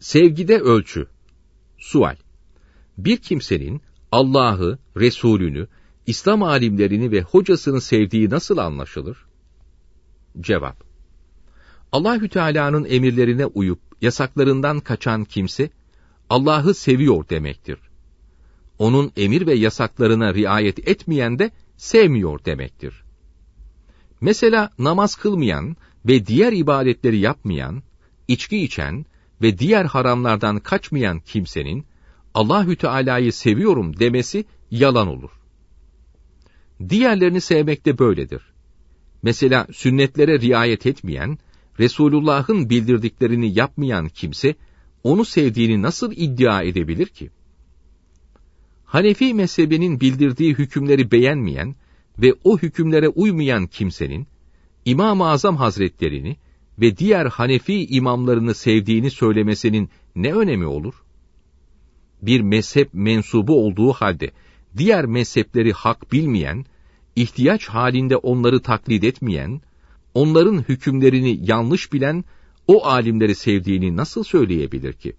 Sevgide ölçü. Sual. Bir kimsenin Allah'ı, Resulünü, İslam alimlerini ve hocasını sevdiği nasıl anlaşılır? Cevap. Allahü Teala'nın emirlerine uyup yasaklarından kaçan kimse Allah'ı seviyor demektir. Onun emir ve yasaklarına riayet etmeyen de sevmiyor demektir. Mesela namaz kılmayan ve diğer ibadetleri yapmayan, içki içen ve diğer haramlardan kaçmayan kimsenin Allahü Teala'yı seviyorum demesi yalan olur. Diğerlerini sevmek de böyledir. Mesela sünnetlere riayet etmeyen, Resulullah'ın bildirdiklerini yapmayan kimse onu sevdiğini nasıl iddia edebilir ki? Hanefi mezhebinin bildirdiği hükümleri beğenmeyen ve o hükümlere uymayan kimsenin İmam-ı Azam Hazretlerini ve diğer Hanefi imamlarını sevdiğini söylemesinin ne önemi olur? Bir mezhep mensubu olduğu halde diğer mezhepleri hak bilmeyen, ihtiyaç halinde onları taklit etmeyen, onların hükümlerini yanlış bilen o alimleri sevdiğini nasıl söyleyebilir ki?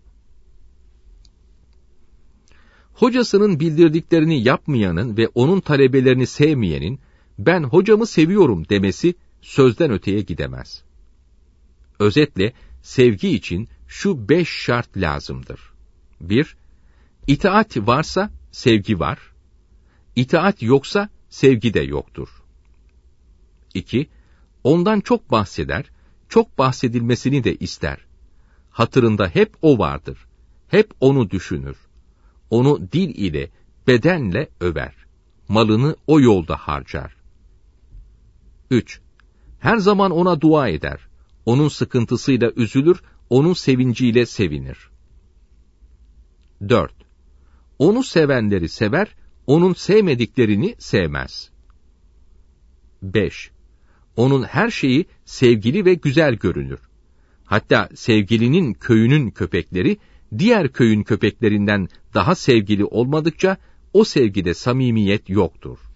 Hocasının bildirdiklerini yapmayanın ve onun talebelerini sevmeyenin, ben hocamı seviyorum demesi sözden öteye gidemez. Özetle, sevgi için şu 5 şart lazımdır. 1. İtaat varsa sevgi var. İtaat yoksa sevgi de yoktur. 2. Ondan çok bahseder, çok bahsedilmesini de ister. Hatırında hep o vardır. Hep onu düşünür. Onu dil ile, bedenle över. Malını o yolda harcar. 3. Her zaman ona dua eder. Onun sıkıntısıyla üzülür, onun sevinciyle sevinir. 4. Onu sevenleri sever, onun sevmediklerini sevmez. 5. Onun her şeyi sevgili ve güzel görünür. Hatta sevgilinin köyünün köpekleri, diğer köyün köpeklerinden daha sevgili olmadıkça, o sevgide samimiyet yoktur.